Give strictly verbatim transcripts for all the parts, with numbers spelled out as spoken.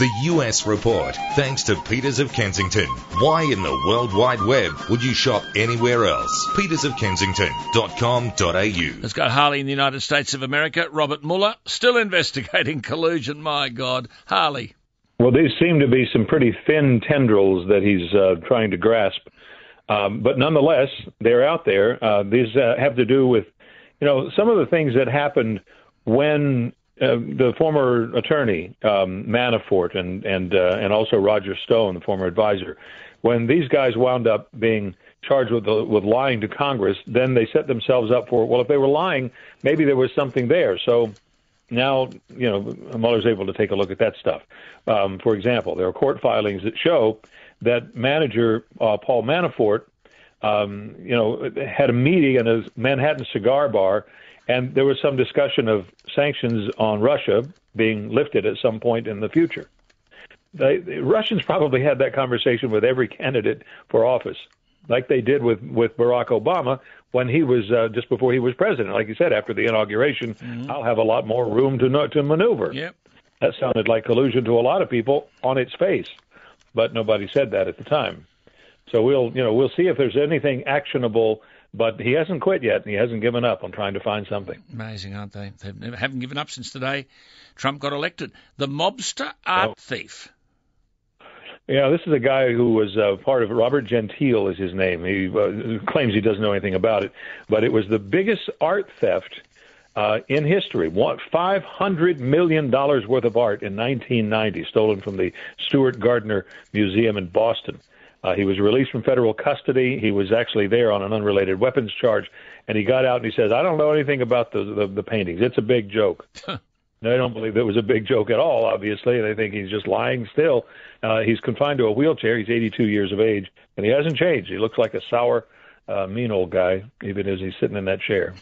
The U S Report, thanks to Peters of Kensington. Why in the World Wide Web would you shop anywhere else? peters of kensington dot com dot a u. Let's go Harley in the United States of America. Robert Mueller, still investigating collusion. My God. Harley. Well, these seem to be some pretty thin tendrils that he's uh, trying to grasp. Um, but nonetheless, they're out there. Uh, these uh, have to do with, you know, some of the things that happened when Uh, the former attorney, um, Manafort, and and uh, and also Roger Stone, the former advisor, when these guys wound up being charged with the, with lying to Congress, then they set themselves up for, well, if they were lying, maybe there was something there. So now, you know, Mueller's able to take a look at that stuff. Um, for example, there are court filings that show that manager uh, Paul Manafort, um, you know, had a meeting in a Manhattan cigar bar. And there was some discussion of sanctions on Russia being lifted at some point in the future. They, the Russians probably had that conversation with every candidate for office, like they did with, with Barack Obama when he was uh, just before he was president. Like you said, after the inauguration, mm-hmm. I'll have a lot more room to to maneuver. Yep. That sounded like collusion to a lot of people on its face, but nobody said that at the time. So we'll you know we'll see if there's anything actionable. But he hasn't quit yet, and he hasn't given up on trying to find something. Amazing, aren't they? They never, haven't given up since the day Trump got elected. The mobster art oh. thief. Yeah, this is a guy who was uh, part of Robert Gentile is his name. He uh, claims he doesn't know anything about it, but it was the biggest art theft uh, in history. What, five hundred million dollars worth of art in nineteen ninety, stolen from the Stuart Gardner Museum in Boston. Uh, he was released from federal custody. He was actually there on an unrelated weapons charge, and he got out and he says, I don't know anything about the the, the paintings. It's a big joke. They don't believe it was a big joke at all, obviously. They think he's just lying still. Uh, he's confined to a wheelchair. He's eighty-two years of age, and he hasn't changed. He looks like a sour, uh, mean old guy, even as he's sitting in that chair.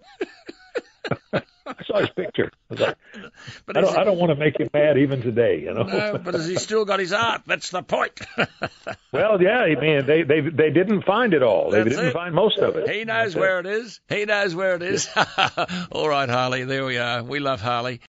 I saw his picture. I was like, but I don't, I don't want to make him mad even today, you know. No, but has he still got his art? That's the point. Well, yeah, I mean, they they they didn't find it all. They That's didn't it. find most of it. He knows That's where it. it is. He knows where it is. All right, Harley, there we are. We love Harley.